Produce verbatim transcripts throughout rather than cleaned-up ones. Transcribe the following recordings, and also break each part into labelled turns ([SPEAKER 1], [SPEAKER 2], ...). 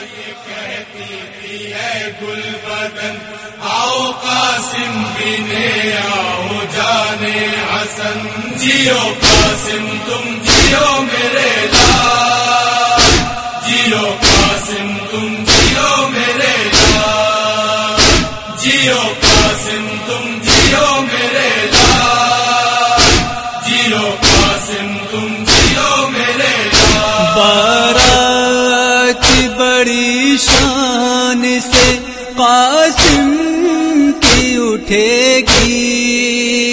[SPEAKER 1] یہ کہتی تھی اے گل بدن آؤ قاسم بینے آؤ جانے حسن، جیو قاسم تم جیو میرے لال، جیو قاسم تم جیو میرے لال، جیو قاسم تم جیو میرے لال، جیو قاسم تم جیو میرے لال۔
[SPEAKER 2] بارات بڑی شان سے قاسم کی اٹھے گی،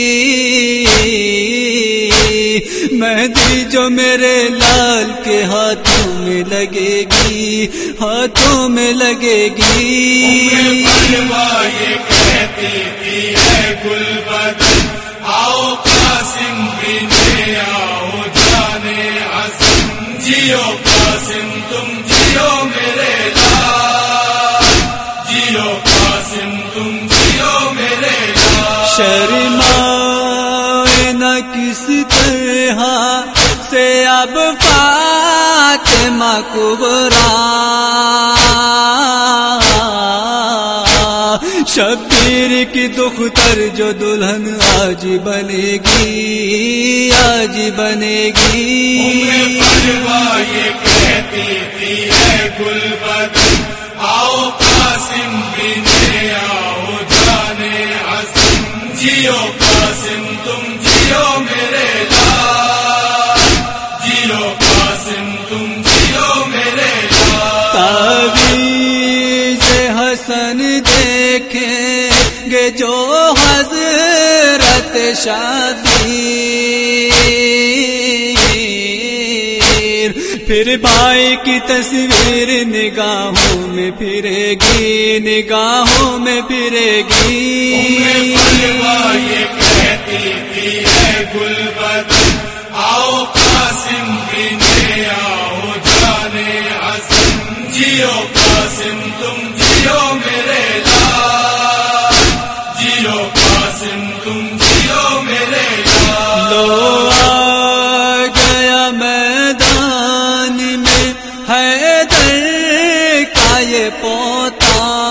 [SPEAKER 2] مہندی جو میرے لال کے ہاتھوں میں لگے گی، ہاتھوں میں لگے گی۔
[SPEAKER 1] یہ کہتی تھی اے گل بدن آؤ قاسم بینے آؤ جانے حسن، جیو قاسم تم جیو میرے لال، جیو قاسم تم جیو میرے لال۔
[SPEAKER 2] شرمائے نہ کس طرح سے اب فاطمہ کبریٰ، شبیر کی دختر جو دلہن آج بنے گی، آج بنے گی۔
[SPEAKER 1] یہ کہتی تھی اے گل بدن آؤ قاسم بینے آؤ جانے حسن، جیو قاسم تم جیو میرے لال، جیو قاسم تم جیو میرے لال۔
[SPEAKER 2] تعویذ حسن دیکھیں گے جو حضرت شبیر، پھر بھائی کی تصویر نگاہوں میں پھرے گی، نگاہوں میں پھرے گی۔
[SPEAKER 1] یہ کہتی تھی اے گل بدن آؤ قاسم بینے آؤ جانے حسن، جیو قاسم تم جیو میرے لال، جیو قاسم تم جیو میرے لال۔
[SPEAKER 2] لو آ گیا میدان میں حیدر کا یہ پوتا،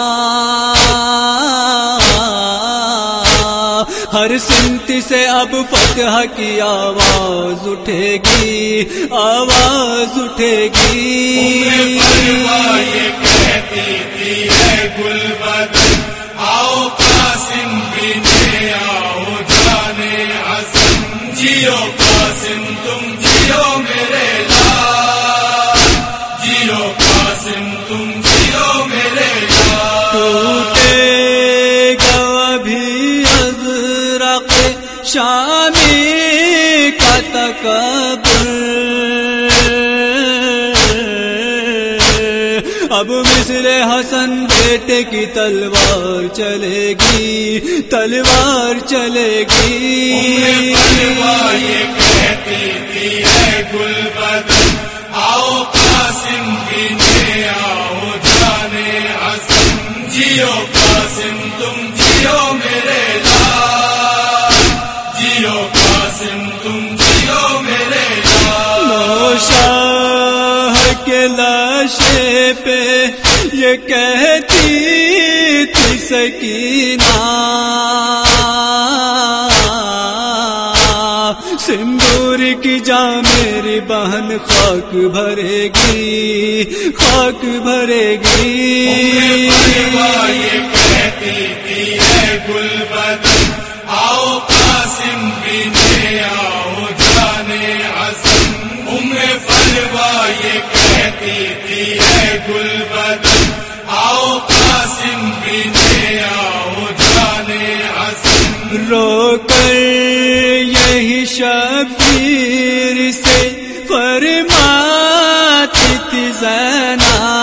[SPEAKER 2] ہر سمت سے اب فتح کی آواز اٹھے گی، آواز اٹھے گی۔
[SPEAKER 1] یہ کہتی تھی اے گل بدن آؤ قاسم بینے آؤ جانے حسن، جیو قاسم تم جیو میرے لال، جیو قاسم تم جیو میرے لال۔
[SPEAKER 2] ٹوٹے گا ابھی ازرق شامی کا تکبر، اب مصر حسن بیٹے کی تلوار چلے گی، تلوار چلے گی۔
[SPEAKER 1] یہ کہتی تھی اے گل بدن آؤ قاسم بینے آؤ جانے حسن، جیو قاسم تم جیو میرے لال، جیو قاسم تم جیو میرے لال۔
[SPEAKER 2] نوشاہ کے لاشے پہ یہ کہتی تھی سکینہ، سندور کی جاں میری بہن خاک بھرے گی، خاک بھرے گی۔
[SPEAKER 1] یہ کہتی تھی اے گل بدن آؤ قاسم بینے آؤ جانے حسن، ام فلوا یہ کہتی تھی اے گل بدن آؤ قاسم بینے آؤ جانے حسن۔
[SPEAKER 2] رو کر یہی شبیر سے فرماتی تھی زینب،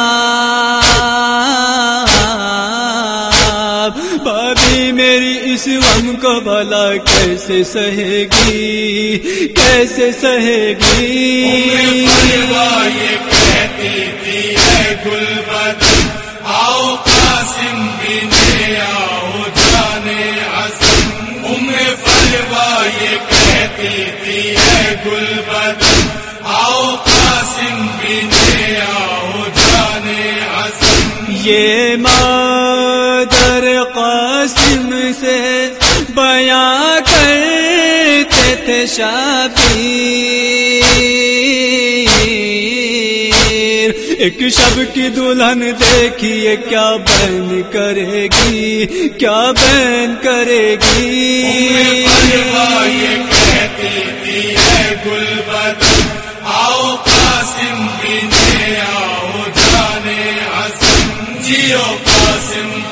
[SPEAKER 2] بھابھی میری اس غم کو بھلا کیسے سہے گی، کیسے سہے گی۔
[SPEAKER 1] یہ کہتی تھی اے گل بدن آؤ قاسم بینے آؤ جانے حسن، ام فلوا یہ کہتی تھی اے گل بدن آؤ قاسم بینے آؤ جانے
[SPEAKER 2] یہ مادر قاسم سے بیاں کرتے تھے شبیر، ایک شب کی دلہن دیکھیے کیا بین کرے گی، کیا بین کرے گی۔
[SPEAKER 1] یہ کہتی تھی اے گل بدر آؤ قاسم بن آؤ جانے حسن، جیو قاسم